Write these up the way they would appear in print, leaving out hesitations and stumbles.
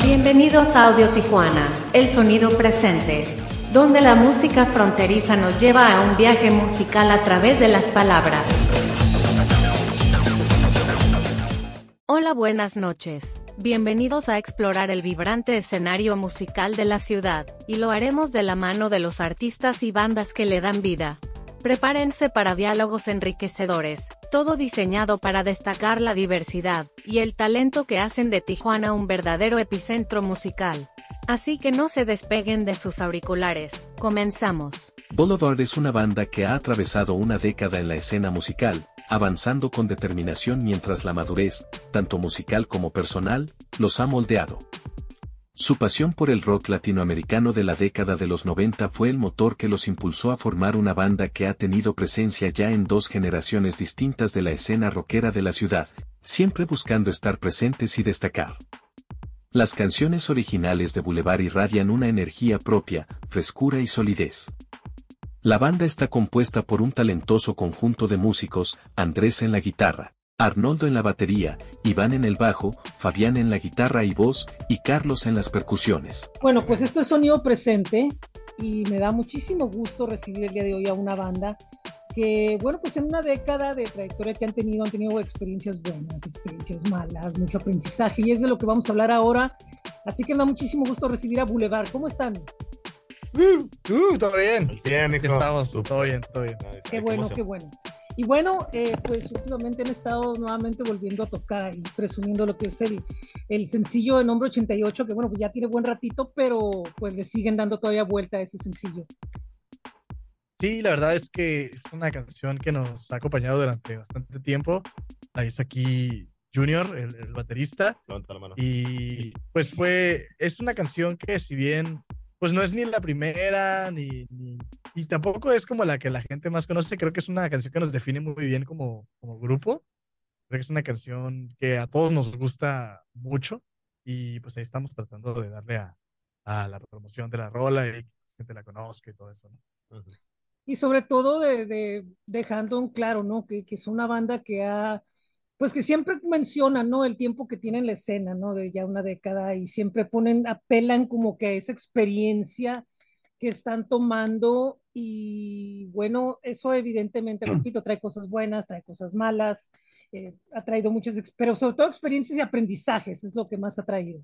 Bienvenidos a Audio Tijuana, el sonido presente, donde la música fronteriza nos lleva a un viaje musical a través de las palabras. Hola, buenas noches. Bienvenidos a explorar el vibrante escenario musical de la ciudad, y lo haremos de la mano de los artistas y bandas que le dan vida. Prepárense para diálogos enriquecedores, todo diseñado para destacar la diversidad y el talento que hacen de Tijuana un verdadero epicentro musical. Así que no se despeguen de sus auriculares, comenzamos. Boulevard es una banda que ha atravesado una década en la escena musical, avanzando con determinación mientras la madurez, tanto musical como personal, los ha moldeado. Su pasión por el rock latinoamericano de la década de los 90 fue el motor que los impulsó a formar una banda que ha tenido presencia ya en dos generaciones distintas de la escena rockera de la ciudad, siempre buscando estar presentes y destacar. Las canciones originales de Boulevard irradian una energía propia, frescura y solidez. La banda está compuesta por un talentoso conjunto de músicos: Andrés en la guitarra, Arnoldo en la batería, Iván en el bajo, Fabián en la guitarra y voz, y Carlos en las percusiones. Bueno, pues esto es Sonido Presente y me da muchísimo gusto recibir el día de hoy a una banda que, bueno, pues en una década de trayectoria que han tenido experiencias buenas, experiencias malas, mucho aprendizaje, y es de lo que vamos a hablar ahora. Así que me da muchísimo gusto recibir a Boulevard. ¿Cómo están? Todo bien. Bien, Aquí estamos, todo bien, todo bien. Qué bueno, qué bueno. Y bueno, pues últimamente han estado nuevamente volviendo a tocar y presumiendo lo que es el sencillo de nombre 88, que bueno, pues ya tiene buen ratito, pero pues le siguen dando todavía vuelta a ese sencillo. Sí, la verdad es que es una canción que nos ha acompañado durante bastante tiempo. La hizo aquí Junior, el baterista. Levanta la mano. Y pues es una canción que, si bien pues no es ni la primera, y tampoco es como la que la gente más conoce, creo que es una canción que nos define muy bien como grupo. Creo que es una canción que a todos nos gusta mucho, y pues ahí estamos tratando de darle a la promoción de la rola y que la gente la conozca y todo eso, ¿no? Ujú. Y sobre todo dejando en claro, ¿no? Que es una banda pues que siempre mencionan, ¿no? El tiempo que tienen la escena, ¿no? De ya una década, y siempre apelan como que a esa experiencia que están tomando, y bueno, eso evidentemente, repito, trae cosas buenas, trae cosas malas, ha traído pero sobre todo experiencias y aprendizajes es lo que más ha traído.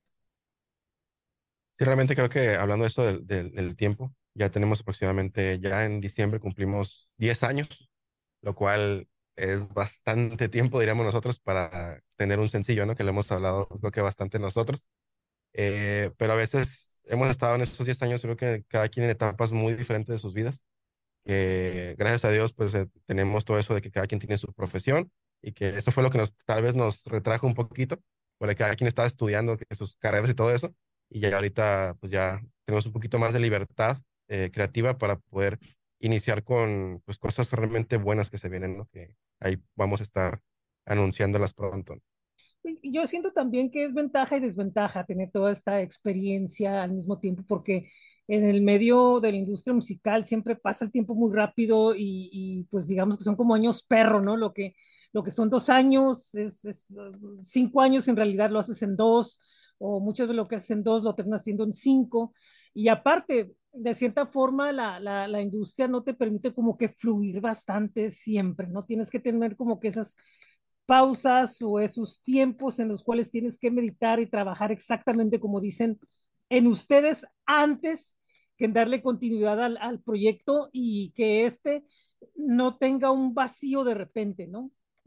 Sí, realmente creo que hablando de esto del tiempo, ya tenemos aproximadamente, ya en diciembre cumplimos 10 años, lo cual es bastante tiempo, diríamos nosotros, para tener un sencillo, ¿no? Que lo hemos hablado, creo que bastante nosotros. Pero a veces hemos estado en esos 10 años, creo que cada quien en etapas muy diferentes de sus vidas. Que gracias a Dios, pues tenemos todo eso de que cada quien tiene su profesión, y que eso fue lo que tal vez nos retrajo un poquito, porque cada quien estaba estudiando que sus carreras y todo eso, y ya ahorita pues ya tenemos un poquito más de libertad creativa para poder iniciar con pues cosas realmente buenas que se vienen, ¿no? Que ahí vamos a estar anunciándolas pronto. Y yo siento también que es ventaja y desventaja tener toda esta experiencia al mismo tiempo, porque en el medio de la industria musical siempre pasa el tiempo muy rápido, y pues digamos que son como años perro, ¿no? Lo que son 2 años, 5 años en realidad lo haces en dos, o muchas veces lo que haces en dos lo terminas haciendo en cinco. Y aparte, de cierta forma, la industria no te permite como que fluir bastante siempre, ¿no? Tienes que tener como que esas pausas o esos tiempos en los cuales tienes que meditar y trabajar exactamente como dicen en ustedes, antes que en darle continuidad al proyecto, y que no tenga un vacío de repente, ¿no?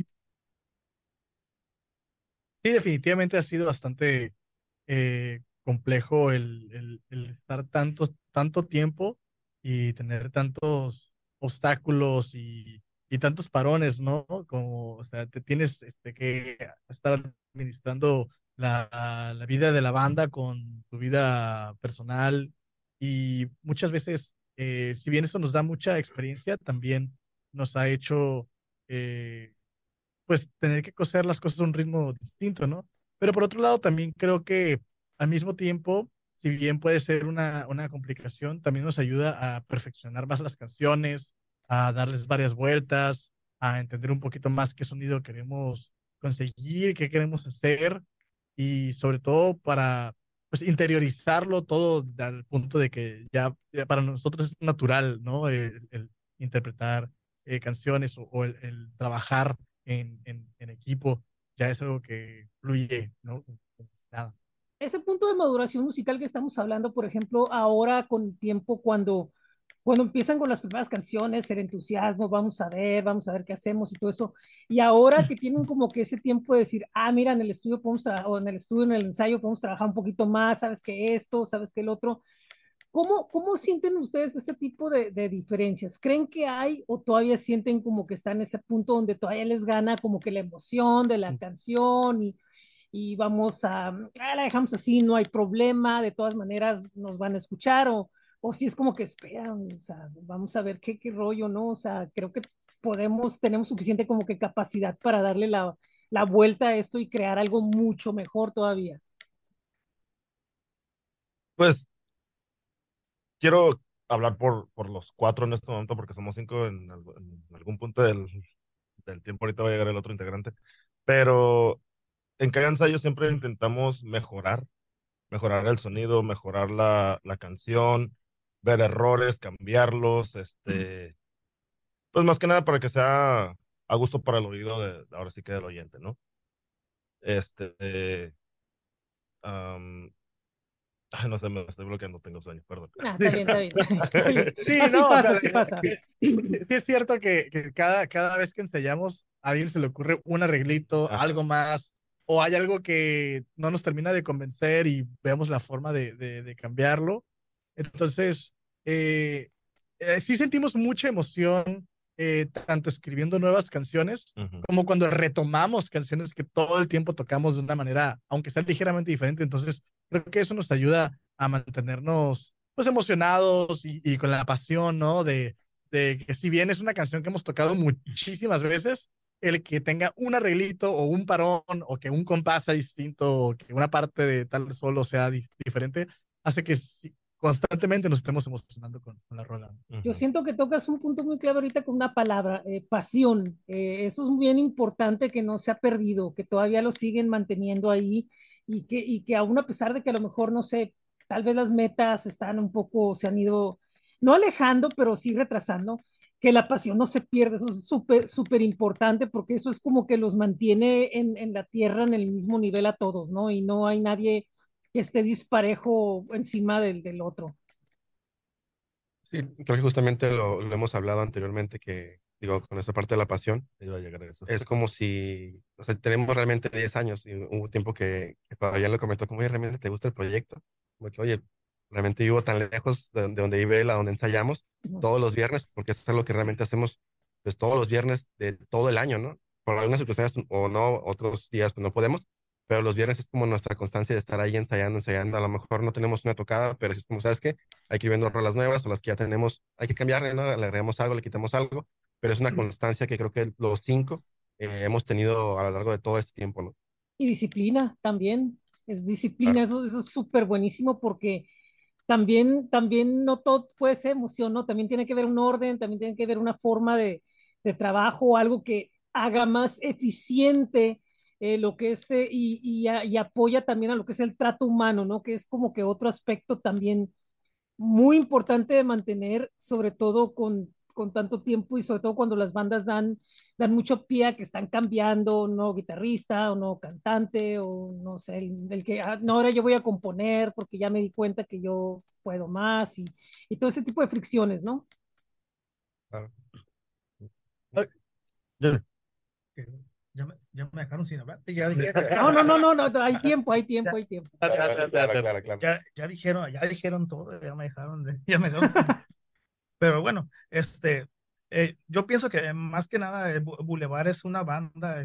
Sí, definitivamente ha sido bastante complejo el estar tanto tiempo y tener tantos obstáculos y tantos parones, ¿no? Como, o sea, te tienes que estar administrando la vida de la banda con tu vida personal, y muchas veces, si bien eso nos da mucha experiencia, también nos ha hecho eh, pues tener que coser las cosas a un ritmo distinto, ¿no? Pero por otro lado, también creo que al mismo tiempo, si bien puede ser una complicación, también nos ayuda a perfeccionar más las canciones, a darles varias vueltas, a entender un poquito más qué sonido queremos conseguir, qué queremos hacer, y sobre todo para pues interiorizarlo todo al punto de que ya para nosotros es natural, ¿no? El interpretar canciones o el trabajar en equipo, ya es algo que fluye, ¿no? Nada. Ese punto de maduración musical que estamos hablando, por ejemplo, ahora con el tiempo, cuando empiezan con las primeras canciones, el entusiasmo, vamos a ver qué hacemos y todo eso, y ahora que tienen como que ese tiempo de decir, ah, mira, en el estudio podemos o en el estudio, en el ensayo podemos trabajar un poquito más, sabes que esto, sabes que el otro. ¿Cómo sienten ustedes ese tipo de diferencias? ¿Creen que hay o todavía sienten como que están en ese punto donde todavía les gana como que la emoción de la canción y vamos la dejamos así, no hay problema, de todas maneras nos van a escuchar o si es como que esperan, o sea, vamos a ver qué rollo, ¿no? O sea, creo que tenemos suficiente como que capacidad para darle la vuelta a esto y crear algo mucho mejor todavía. Pues quiero hablar por los cuatro en este momento porque somos cinco en algún punto del tiempo. Ahorita va a llegar el otro integrante. Pero en cada ensayo siempre intentamos mejorar el sonido, mejorar la canción, ver errores, cambiarlos, pues más que nada para que sea a gusto para el oído ahora sí que del oyente, ¿no? Este, am, ay, no sé, me estoy bloqueando, tengo sueño, perdón. Ah, está bien, está bien. Está bien. Sí, Así no, pasa, pero, así pasa. sí es cierto que cada vez que ensayamos, a alguien se le ocurre un arreglito, Ajá. algo más, o hay algo que no nos termina de convencer y vemos la forma de cambiarlo. Entonces, sí sentimos mucha emoción, tanto escribiendo nuevas canciones, Ujú. como cuando retomamos canciones que todo el tiempo tocamos de una manera, aunque sea ligeramente diferente. Entonces, creo que eso nos ayuda a mantenernos pues emocionados y con la pasión, ¿no? De que si bien es una canción que hemos tocado muchísimas veces, el que tenga un arreglito o un parón o que un compás sea distinto o que una parte de tal solo sea diferente, hace que constantemente nos estemos emocionando con la rola. Yo Ujú. siento que tocas un punto muy clave ahorita con una palabra, pasión. Eso es bien importante que no se ha perdido, que todavía lo siguen manteniendo ahí y que aún a pesar de que a lo mejor, no sé, tal vez las metas están un poco, se han ido, no alejando, pero sí retrasando, que la pasión no se pierde. Eso es súper, súper importante porque eso es como que los mantiene en la tierra en el mismo nivel a todos, ¿no? Y no hay nadie que esté disparejo encima del otro. Sí, creo que justamente lo hemos hablado anteriormente, que digo, con esta parte de la pasión, Iba a llegar a eso. es como si, o sea, tenemos realmente 10 años y hubo tiempo que Fabián lo comentó como, oye, ¿realmente te gusta el proyecto? Como que, oye, realmente vivo tan lejos de donde vive él, a donde ensayamos todos los viernes, porque eso es algo que realmente hacemos pues todos los viernes de todo el año, ¿no? Por algunas circunstancias o no, otros días pues no podemos, pero los viernes es como nuestra constancia de estar ahí ensayando, ensayando. A lo mejor no tenemos una tocada, pero sí es como, ¿sabes qué? Hay que ir viendo rolas nuevas o las que ya tenemos, hay que cambiarle, ¿no? Le agregamos algo, le quitamos algo, pero es una constancia que creo que los cinco hemos tenido a lo largo de todo este tiempo, ¿no? Y disciplina también, es disciplina, Claro. eso es súper buenísimo porque también no todo puede ser emoción, ¿no? También tiene que haber un orden, también tiene que haber una forma de trabajo, algo que haga más eficiente lo que es y apoya también a lo que es el trato humano, ¿no? Que es como que otro aspecto también muy importante de mantener, sobre todo con tanto tiempo y sobre todo cuando las bandas dan mucho pie a que están cambiando, no guitarrista o no cantante o no sé, el que, no, ahora yo voy a componer porque ya me di cuenta que yo puedo más y todo ese tipo de fricciones, ¿no? Claro. Ay, Ya. que ya me dejaron sin hablar. Ya dijeron, No, no, no, no, no, hay tiempo, hay tiempo, hay tiempo. Claro, claro, claro. ya dijeron todo, ya me dejaron, ya me dejaron pero bueno, yo pienso que más que nada Boulevard es una banda,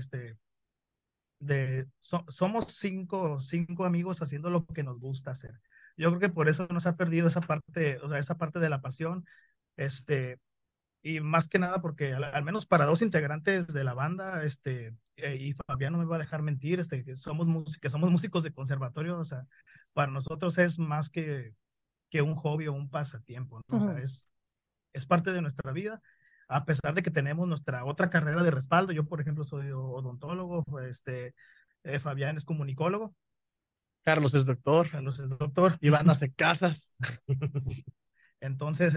somos cinco amigos haciendo lo que nos gusta hacer. Yo creo que por eso nos ha perdido esa parte, o sea, esa parte de la pasión, este, y más que nada porque al menos para dos integrantes de la banda, y Fabián no me va a dejar mentir, que somos músicos de conservatorio, o sea, para nosotros es más que un hobby o un pasatiempo, ¿no? O sea, Ujú. es parte de nuestra vida, a pesar de que tenemos nuestra otra carrera de respaldo. Yo, por ejemplo, soy odontólogo, Fabián es comunicólogo, Carlos es doctor, Carlos es doctor. Iván hace casas. Entonces,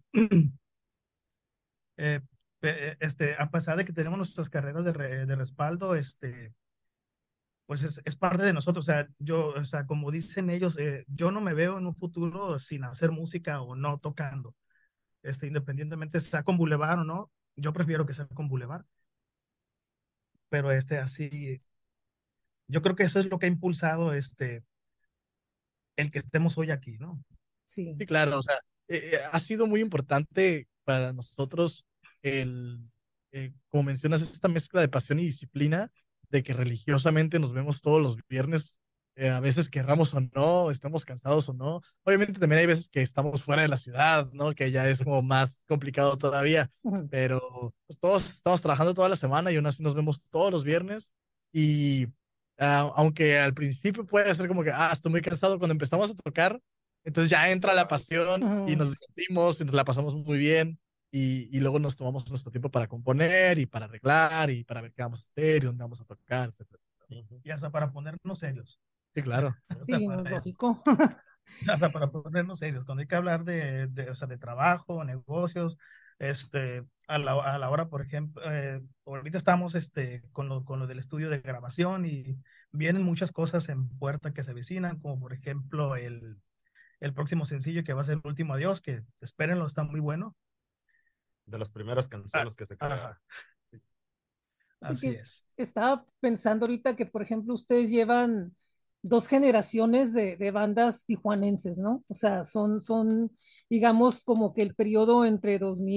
eh, a pesar de que tenemos nuestras carreras de respaldo, pues es parte de nosotros. O sea, o sea, como dicen ellos, yo no me veo en un futuro sin hacer música o no tocando. Independientemente sea con Boulevard o no, yo prefiero que sea con Boulevard. Pero así, yo creo que eso es lo que ha impulsado el que estemos hoy aquí, ¿no? Sí, Sí, claro, o sea, ha sido muy importante para nosotros como mencionas, esta mezcla de pasión y disciplina, de que religiosamente nos vemos todos los viernes, a veces querramos o no, estamos cansados o no. Obviamente también hay veces que estamos fuera de la ciudad, ¿no? Que ya es como más complicado todavía, ujú, pero pues, todos estamos trabajando toda la semana y aún así nos vemos todos los viernes y aunque al principio puede ser como que, estoy muy cansado cuando empezamos a tocar. Entonces ya entra la pasión y ujú. nos divertimos y nos la pasamos muy bien y luego nos tomamos nuestro tiempo para componer y para arreglar y para ver qué vamos a hacer y dónde vamos a tocar, etcétera. Y hasta para ponernos serios. Sí, claro. Hasta Sí, no es para, lógico. hasta para ponernos serios. Cuando hay que hablar o sea, de trabajo, negocios, a la hora, por ejemplo, ahorita estamos con lo del estudio de grabación y vienen muchas cosas en puerta que se avecinan, como por ejemplo el próximo sencillo que va a ser El Último Adiós, que espérenlo, está muy bueno. De las primeras Ah, canciones que se ajá, crearon. Fíjate así que es. estaba pensando ahorita que, por ejemplo, ustedes llevan dos generaciones de bandas tijuanenses, ¿no? O sea, digamos, como que el periodo entre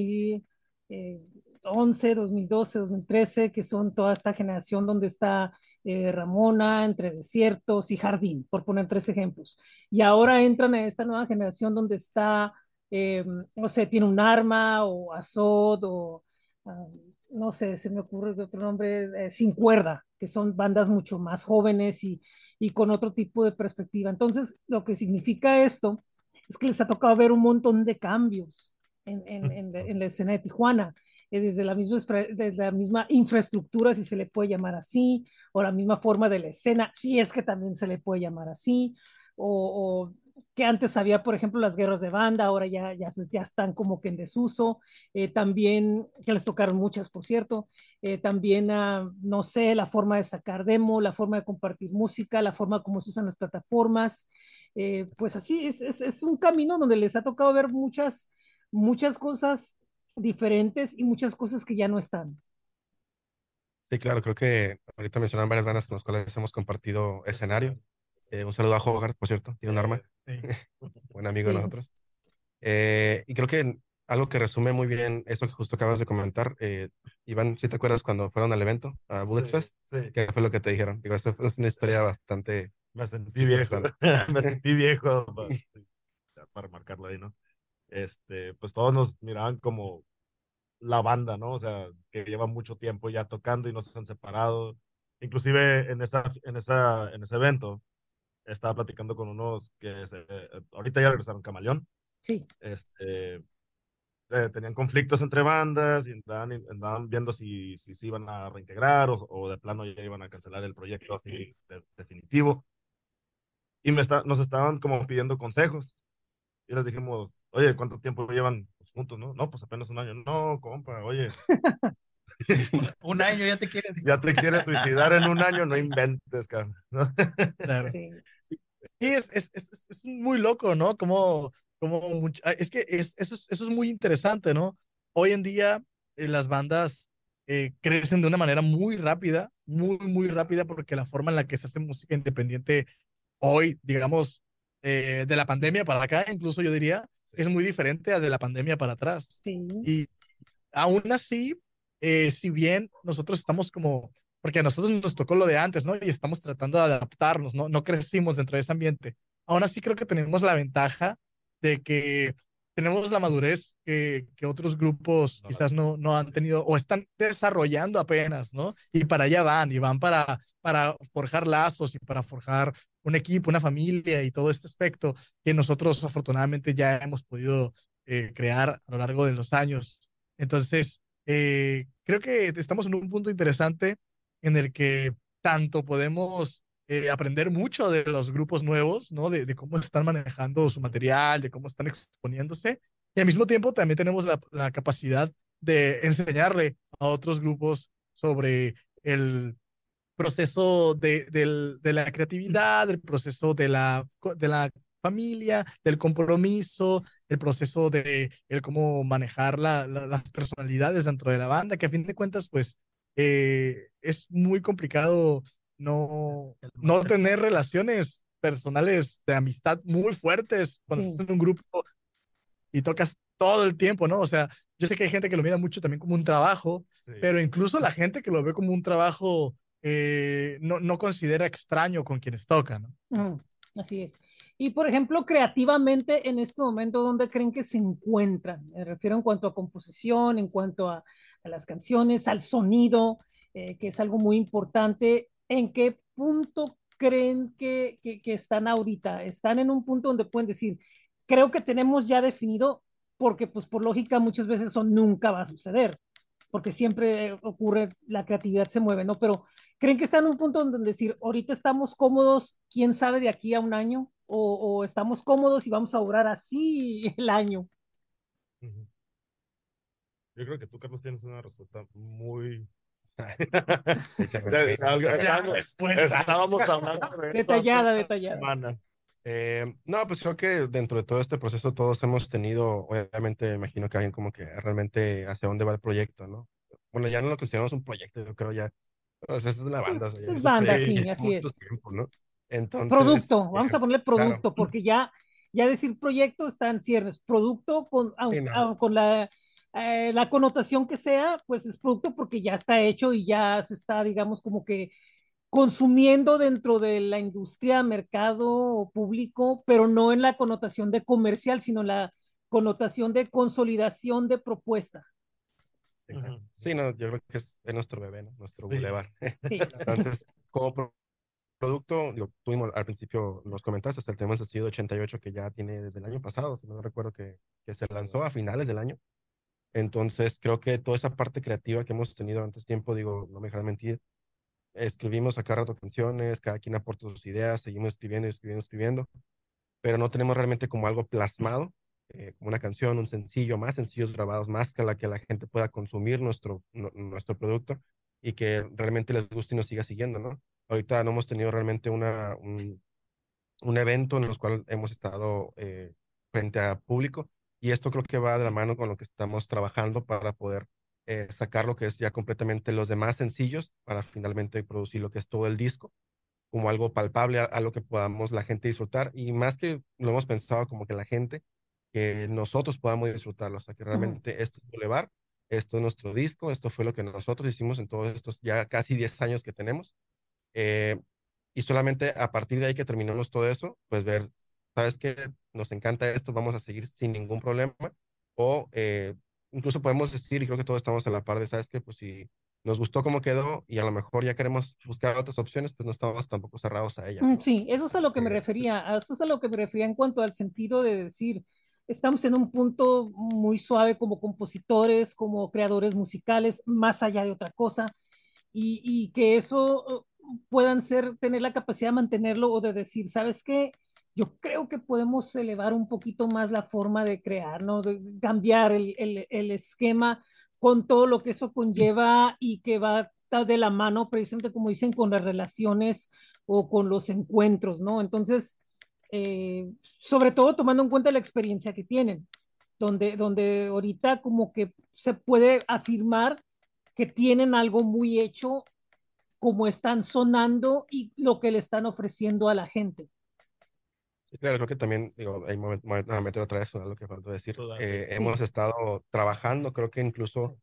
2011, 2012, 2013, que son toda esta generación donde está Ramona, Entre Desiertos y Jardín, por poner tres ejemplos. Y ahora entran a esta nueva generación donde está, no sé, Tiene un Arma o Azod o... ah, no sé, se me ocurre de otro nombre, Sin Cuerda, que son bandas mucho más jóvenes y con otro tipo de perspectiva. Entonces, lo que significa esto es que les ha tocado ver un montón de cambios en la escena de Tijuana, desde la misma infraestructura, si se le puede llamar así, o la misma forma de la escena, si es que también se le puede llamar así, o que antes había, por ejemplo, las guerras de banda, ahora ya están como que en desuso, también, que les tocaron muchas, por cierto, también, no sé, la forma de sacar demo, la forma de compartir música, la forma como se usan las plataformas, pues así es un camino donde les ha tocado ver muchas cosas diferentes y muchas cosas que ya no están. Sí, claro, creo que ahorita mencionaron varias bandas con las cuales hemos compartido escenario. Un saludo a Hogarth, por cierto, tiene un arma, Sí. buen amigo de Sí, nosotros. Y creo que algo que resume muy bien eso que justo acabas de comentar, Iván, si te acuerdas cuando fueron al evento, a Bullets Sí, Fest, sí. ¿qué fue lo que te dijeron? Digo, esta es una historia bastante Me sentí viejo. chistosa. Me sentí viejo para marcarlo ahí, ¿no? Pues todos nos miraban como la banda, ¿no? O sea, que lleva mucho tiempo ya tocando y no se han separado. Inclusive en ese evento estaba platicando con unos ahorita ya regresaron Camaleón. sí. Tenían conflictos entre bandas y andaban viendo si se iban a reintegrar o de plano ya iban a cancelar el proyecto así definitivo. Y nos estaban como pidiendo consejos. Y les dijimos, oye, ¿cuánto tiempo llevan pues, juntos, no? No, pues apenas un año. No, compa, oye, Un año ya te quieres. ya te quieres suicidar en un año, no inventes, cabrón. ¿No? Claro. Sí, Y es muy loco, ¿no? Es que eso es muy interesante, ¿no? Hoy en día las bandas crecen de una manera muy rápida, muy rápida, porque la forma en la que se hace música independiente hoy, digamos, de la pandemia para acá, incluso yo diría, Sí, es muy diferente a de la pandemia para atrás. sí, Y aún así, si bien nosotros estamos como, porque a nosotros nos tocó lo de antes, ¿no? Y estamos tratando de adaptarnos, ¿no? No crecimos dentro de ese ambiente. Aún así creo que tenemos la ventaja de que tenemos la madurez que otros grupos no la quizás tengo. no han tenido o están desarrollando apenas, ¿no? Y para allá van, y van para forjar lazos y para forjar un equipo, una familia y todo este aspecto que nosotros afortunadamente ya hemos podido crear a lo largo de los años. Entonces, creo que estamos en un punto interesante en el que tanto podemos aprender mucho de los grupos nuevos, ¿no? De cómo están manejando su material, de cómo están exponiéndose. Y al mismo tiempo también tenemos la capacidad de enseñarle a otros grupos sobre el proceso de la creatividad, el proceso de la familia, del compromiso, el proceso de el cómo manejar las personalidades dentro de la banda, que a fin de cuentas, pues, es muy complicado no tener relaciones personales de amistad muy fuertes cuando Sí. estás en un grupo y tocas todo el tiempo, ¿no? O sea, yo sé que hay gente que lo mira mucho también como un trabajo, Sí. pero incluso la gente que lo ve como un trabajo no considera extraño con quienes tocan, ¿no? Así es. Y por ejemplo, creativamente en este momento, ¿dónde creen que se encuentran? Me refiero en cuanto a composición, en cuanto a las canciones, al sonido, que es algo muy importante. ¿En qué punto creen que están ahorita? ¿Están en un punto donde pueden decir, creo que tenemos ya definido, porque pues por lógica muchas veces eso nunca va a suceder, porque siempre ocurre, la creatividad se mueve, ¿no? Pero ¿creen que están en un punto donde decir, ahorita estamos cómodos, quién sabe de aquí a un año? O estamos cómodos y vamos a durar así el año? Ujú. Yo creo que tú, Carlos, tienes una respuesta muy... Échame. Estábamos hablando de esto hace Detallada, unas detallada. semanas. No, pues creo que dentro de todo este proceso todos hemos tenido, obviamente, imagino que alguien como que realmente hacia dónde va el proyecto, ¿no? Bueno, ya no lo consideramos un proyecto, yo creo ya, o sea, esa es una banda, o sea, Pues ya es es un banda, proyecto que sí, lleva así mucho es. tiempo, ¿no? Entonces, Producto, vamos a ponerle claro, producto, porque ya decir proyecto está en ciernes. Producto sí, no, con la connotación que sea, pues es producto porque ya está hecho y ya se está, digamos, como que consumiendo dentro de la industria, mercado o público, pero no en la connotación de comercial, sino en la connotación de consolidación de propuesta. exacto. Ujú. Sí, no, yo creo que es nuestro bebé, ¿no? Nuestro Sí. bulevar. Sí. Entonces, como producto, digo, tuvimos al principio, nos comentaste, hasta el tema sencillo de 88 que ya tiene desde el año pasado, si no recuerdo que se lanzó a finales del año. Entonces, creo que toda esa parte creativa que hemos tenido antes tiempo, digo, no me dejará mentir, escribimos a cada rato canciones, cada quien aporta sus ideas, seguimos escribiendo, escribiendo, escribiendo, pero no tenemos realmente como algo plasmado, como una canción, un sencillo, más sencillos grabados, más que la gente pueda consumir nuestro producto y que realmente les guste y nos siga siguiendo, ¿no? Ahorita no hemos tenido realmente un evento en el cual hemos estado frente a público y esto creo que va de la mano con lo que estamos trabajando para poder sacar lo que es ya completamente los demás sencillos para finalmente producir lo que es todo el disco como algo palpable, a lo que podamos la gente disfrutar y más que lo hemos pensado como que la gente, que nosotros podamos disfrutarlo, o sea que Ujú. realmente esto es Boulevard, esto es nuestro disco, esto fue lo que nosotros hicimos en todos estos ya casi 10 años que tenemos eh, y solamente a partir de ahí que terminamos todo eso, pues ver, ¿sabes qué? Nos encanta esto, vamos a seguir sin ningún problema. O incluso podemos decir, y creo que todos estamos a la par de, ¿sabes qué? Pues si nos gustó cómo quedó y a lo mejor ya queremos buscar otras opciones, pues no estamos tampoco cerrados a ellas, ¿no? Sí, eso es a lo que me refería, a eso es a lo que me refería en cuanto al sentido de decir, estamos en un punto muy suave como compositores, como creadores musicales, más allá de otra cosa, y que eso puedan ser, tener la capacidad de mantenerlo o de decir, ¿sabes qué? Yo creo que podemos elevar un poquito más la forma de crear, ¿no? De cambiar el esquema con todo lo que eso conlleva y que va de la mano, precisamente como dicen, con las relaciones o con los encuentros, ¿no? Entonces, sobre todo tomando en cuenta la experiencia que tienen, donde ahorita como que se puede afirmar que tienen algo muy hecho, como están sonando y lo que le están ofreciendo a la gente. Sí, claro, creo que también, digo, ahí me voy a meter otra vez a lo que faltó decir. Tú dale. Sí. Hemos estado trabajando, creo que incluso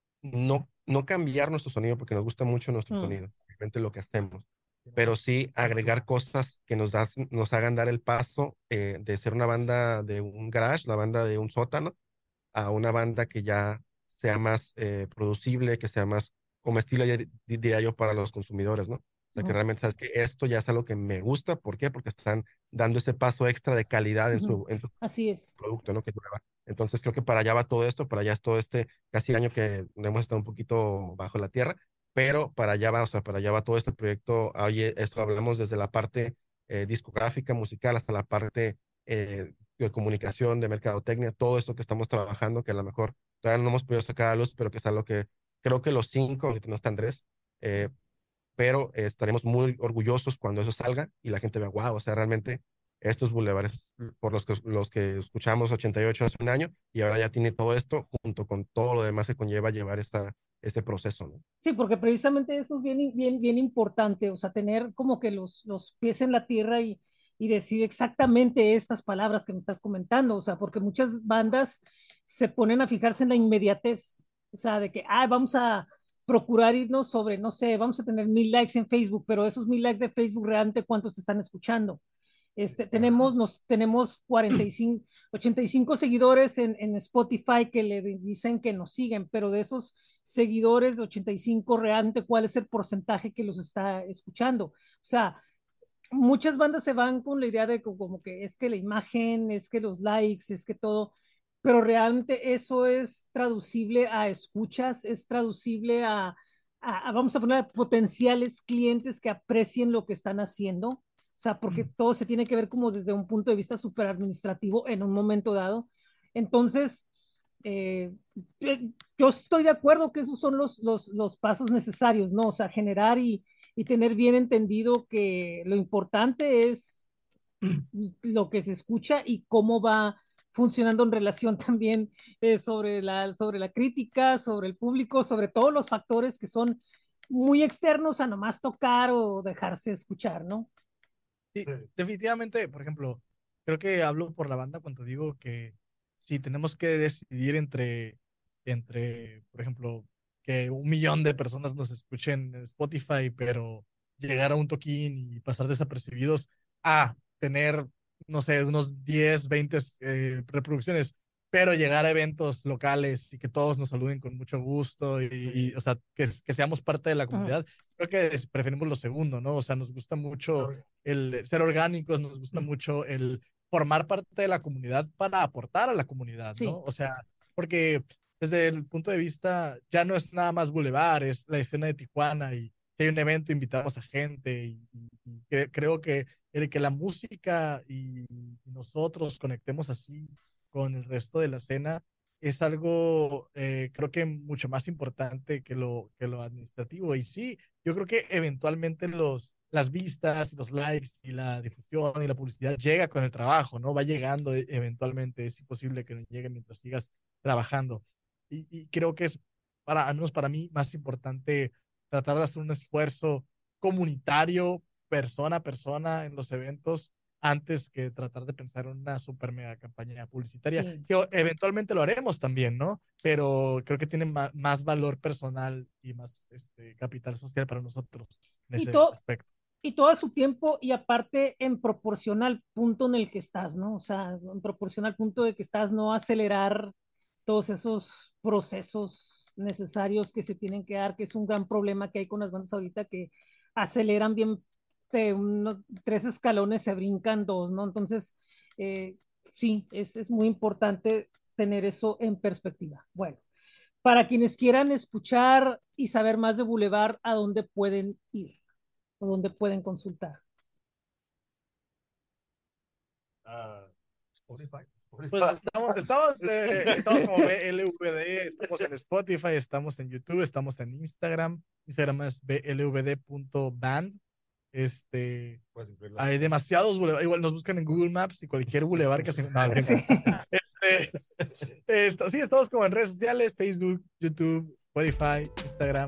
no cambiar nuestro sonido porque nos gusta mucho nuestro Mm. sonido, realmente lo que hacemos, pero sí agregar cosas que nos hagan dar el paso de ser una banda de un garage, la banda de un sótano, a una banda que ya sea más producible, que sea más comestible, diría yo, para los consumidores, ¿no? O sea, que Ujú. realmente sabes que esto ya es algo que me gusta. ¿Por qué? Porque están dando ese paso extra de calidad en Ujú. su Así es. producto, ¿no? Que es nueva. Entonces creo que para allá va todo esto, para allá es todo este casi año que hemos estado un poquito bajo la tierra pero para allá va, o sea, para allá va todo este proyecto. Oye, esto hablamos desde la parte discográfica, musical, hasta la parte de comunicación, de mercadotecnia, todo esto que estamos trabajando, que a lo mejor todavía no hemos podido sacar a luz, pero que es algo que creo que los cinco, ahorita no está Andrés, pero estaremos muy orgullosos cuando eso salga y la gente vea, wow, o sea, realmente estos bulevares por los que escuchamos 88 hace un año y ahora ya tiene todo esto junto con todo lo demás que conlleva llevar este proceso, ¿no? Sí, porque precisamente eso es bien importante, o sea, tener como que los pies en la tierra y decir exactamente estas palabras que me estás comentando, o sea, porque muchas bandas se ponen a fijarse en la inmediatez, o sea, de que, vamos a procurar irnos sobre, no sé, vamos a tener 1000 likes en Facebook, pero esos 1000 likes de Facebook realmente, ¿cuántos están escuchando? Tenemos 45, 85 seguidores en Spotify que le dicen que nos siguen, pero de esos seguidores de 85 realmente, ¿cuál es el porcentaje que los está escuchando? O sea, muchas bandas se van con la idea de como que es que la imagen, es que los likes, es que todo, pero realmente eso es traducible a escuchas, es traducible vamos a poner, potenciales clientes que aprecien lo que están haciendo. O sea, porque todo se tiene que ver como desde un punto de vista súper administrativo en un momento dado. Entonces, eh, yo estoy de acuerdo que esos son los pasos necesarios, ¿no? O sea, generar y tener bien entendido que lo importante es lo que se escucha y cómo va funcionando en relación también sobre la crítica, sobre el público, sobre todos los factores que son muy externos a nomás tocar o dejarse escuchar, ¿no? Sí, Sí. definitivamente, por ejemplo, creo que hablo por la banda cuando digo que si tenemos que decidir por ejemplo, que 1 millón de personas nos escuchen en Spotify, pero llegar a un toquín y pasar desapercibidos a tener, no sé, unos 10, 20 reproducciones, pero llegar a eventos locales y que todos nos saluden con mucho gusto o sea, que seamos parte de la comunidad, creo que preferimos lo segundo, ¿no? O sea, nos gusta mucho el ser orgánicos, nos gusta mucho el formar parte de la comunidad para aportar a la comunidad, Sí, ¿no? O sea, porque desde el punto de vista, ya no es nada más Boulevard, es la escena de Tijuana y si hay un evento invitamos a gente creo que el que la música y nosotros conectemos así con el resto de la escena es algo, creo que mucho más importante que lo administrativo. Y sí, yo creo que eventualmente las vistas, los likes y la difusión y la publicidad llega con el trabajo, ¿no? Va llegando eventualmente, es imposible que no llegue mientras sigas trabajando. Y creo que es, al menos para mí, más importante tratar de hacer un esfuerzo comunitario, persona a persona en los eventos, antes que tratar de pensar en una super mega campaña publicitaria, sí. que eventualmente lo haremos también, ¿no? Pero creo que tiene más valor personal y más capital social para nosotros en Y, ese to, aspecto. y todo a su tiempo y aparte en proporción al punto en el que estás, ¿no? O sea, en proporción al punto de que estás, no acelerar todos esos procesos necesarios que se tienen que dar, que es un gran problema que hay con las bandas ahorita que aceleran bien de 3 escalones, se brincan 2, ¿no? Entonces, eh, sí, es muy importante tener eso en perspectiva. Bueno, para quienes quieran escuchar y saber más de Boulevard, ¿a dónde pueden ir o dónde pueden consultar? Ah, Spotify. Pues estamos como BLVD, estamos en Spotify, estamos en YouTube, estamos en Instagram. Instagram es blvd.band. Puedes incluirla. Hay demasiados bulevares. Igual nos buscan en Google Maps y cualquier bulevar que se no, Sí. sí, estamos como en redes sociales, Facebook, YouTube, Spotify, Instagram.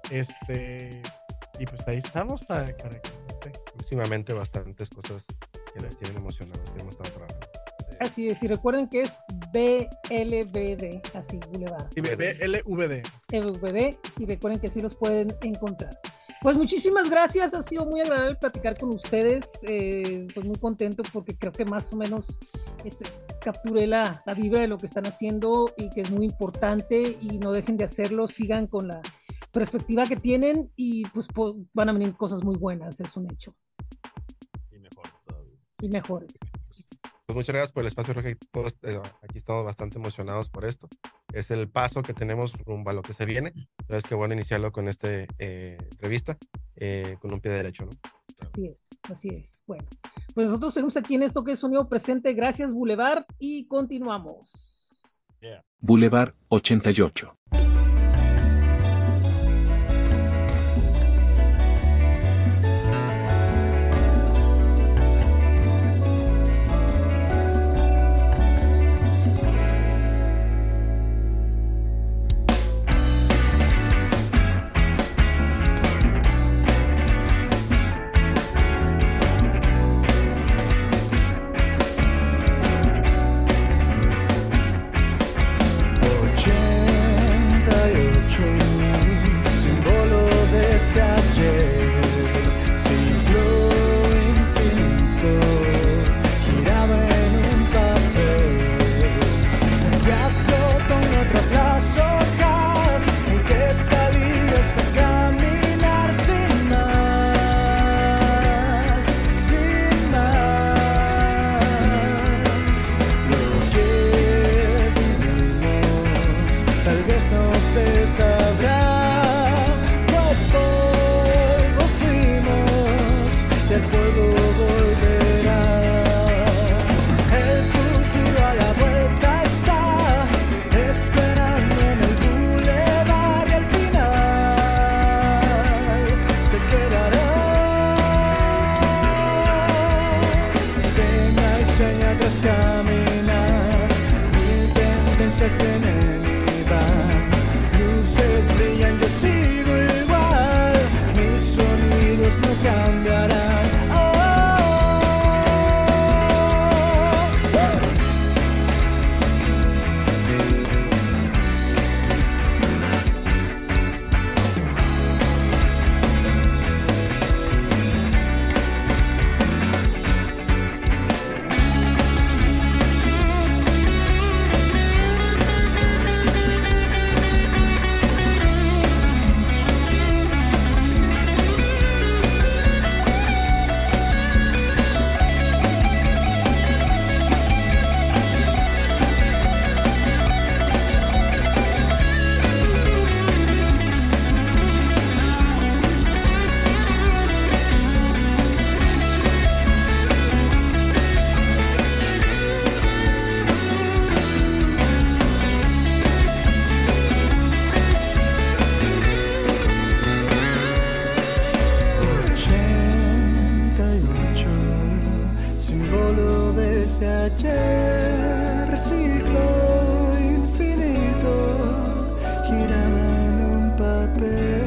Y pues ahí estamos para que Próximamente bastantes cosas que nos tienen emocionados, hemos estado trabajando. Así es, y recuerden que es BLBD, así, Boulevard. BLVD. LVD, y recuerden que así los pueden encontrar. Pues muchísimas gracias, ha sido muy agradable platicar con ustedes, pues muy contento porque creo que más o menos capturé la vibra de lo que están haciendo y que es muy importante y no dejen de hacerlo, sigan con la perspectiva que tienen y pues van a venir cosas muy buenas, es un hecho. Y mejores todavía. Y mejores. Pues muchas gracias por el espacio, Roger. Todos aquí estamos bastante emocionados por esto. Es el paso que tenemos rumbo a lo que se viene. Entonces, qué bueno iniciarlo con esta entrevista con un pie derecho, ¿no? Así es, así es. Bueno, pues nosotros seguimos aquí en esto que es Sonido Presente. Gracias, Boulevard, y continuamos. Yeah. Boulevard 88. ayer, ciclo infinito, giraba en un papel.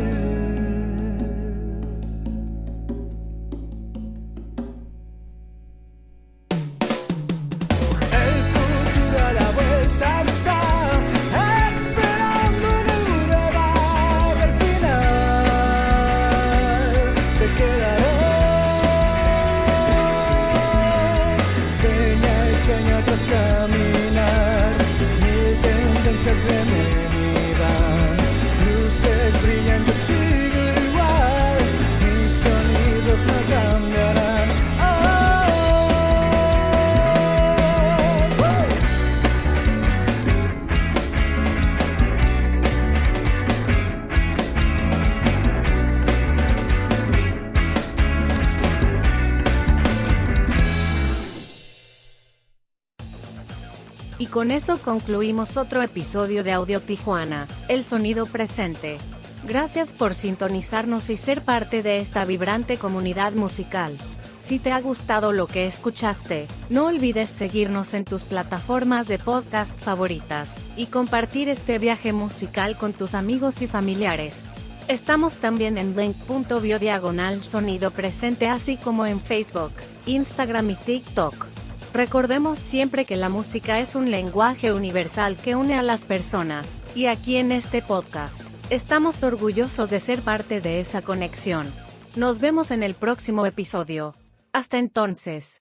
El futuro a la vuelta está, esperando en el bulevar. Al final se quedará. Sueña tras caminar, mil tendencias vienen y van, luces brillan, yo sigo igual, mis sonidos no cambiarán. Y con eso concluimos otro episodio de Audio Tijuana, el sonido presente. Gracias por sintonizarnos y ser parte de esta vibrante comunidad musical. Si te ha gustado lo que escuchaste, no olvides seguirnos en tus plataformas de podcast favoritas, y compartir este viaje musical con tus amigos y familiares. Estamos también en link.bio/sonido presente, así como en Facebook, Instagram y TikTok. Recordemos siempre que la música es un lenguaje universal que une a las personas, y aquí en este podcast, estamos orgullosos de ser parte de esa conexión. Nos vemos en el próximo episodio. Hasta entonces.